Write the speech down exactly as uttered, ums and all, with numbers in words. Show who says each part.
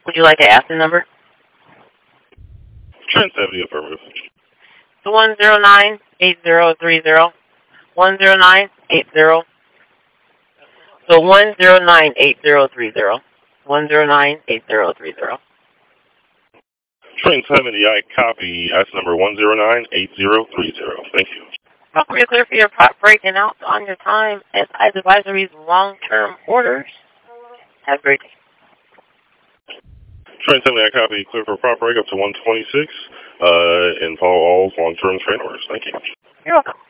Speaker 1: Would you like to ask the number?
Speaker 2: Trent seventy, affirmative.
Speaker 1: The one zero nine eight zero three zero. One zero nine eight zero. So one zero nine eight zero three zero. One zero nine eight zero three zero.
Speaker 2: Train seventy, I copy. That's number one zero nine eight zero three zero. Thank you.
Speaker 1: Welcome, you're clear for your prop break and out on your time as I advisories long-term orders. Have a great day.
Speaker 2: Train seventy, I copy. Clear for prop break up to one twenty-six uh, and follow all long-term train orders. Thank you.
Speaker 1: You're welcome.